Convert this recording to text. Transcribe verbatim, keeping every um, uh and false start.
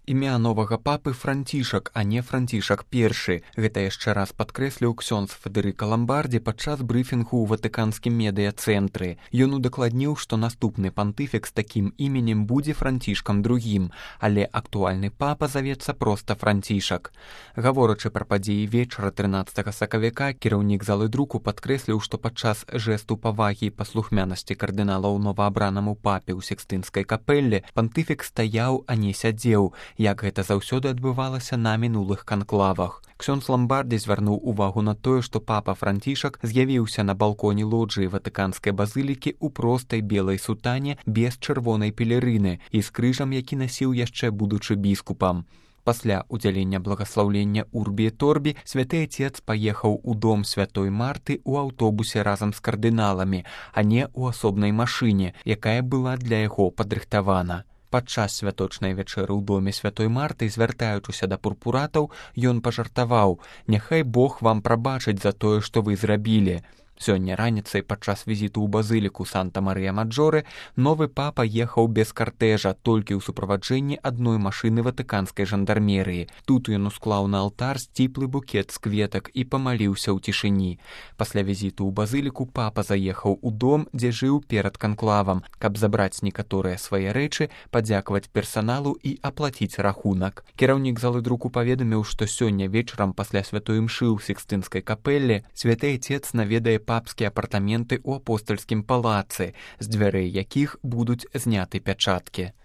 Імя новага папы Францішак, а не Францішак першы. Гэта яшчэ раз падкрэсліў ксёндз Федэрыка Ламбардзі падчас брыфінгу ў ватыканскім медыя-цэнтры. Ён удакладніў, што наступны пантыфік з такім іменем будзе Францішкам другім, але актуальны папа завецца проста Францішак. Гаворачы пра падзеі вечара трынаццатага сакавіка, кіраўнік залы друку падкрэсліў, што падчас жэсту павагі і паслухмянасці кардыналаў новаабранаму папе ў Сікстынскай капэлле пантыфік стаяў, а не сядзеў, як гэта заўсёды адбывалася на мінулых канклавах. Ксёндз Ламбардзі звярнуў увагу на тое, што папа Францішак з'явіўся на балконе лоджыі ватыканскай базылікі ў простай белай сутане без чырвонай пелерыны і з крыжам, які насіў яшчэ будучы біскупам. Пасля удзялення благаслаўлення Урбі і Торбі святы Ацец паехаў у дом святой Марты ў аўтобусе разам з кардыналамі, а не ў асобнай машыне, якая была для яго падрыхтавана. Падчас святочнай вячэры ў доме святой Марты, звяртаючыся да пурпуратаў, ён пажартаваў: «Няхай Бог вам прабачыць за тое, што вы зрабілі». Сёння раніцай падчас візіту ў базыліку Санта-Марыя-Маджоры новы папа ехаў без картэжа, толькі ў суправаджэнні адной машыны ватыканскай жандармерыі. Тут ён усклаў на алтар сціплы букет з кветак і памаліўся ў цішыні. Пасля візіту ў базыліку папа заехаў у дом, дзе жыў перад канклавам, каб забраць некаторыя свае рэчы, падзякаваць персаналу і аплаціць рахунак. Кіраўнік залы друку паведаміў, што сёння вечарам пасля святой імшы ў Сікстынскай капэлле святы Ацец наведае папскія апартаменты ў апостальскім палацы, з дзвярэй якіх будуць зняты пячаткі.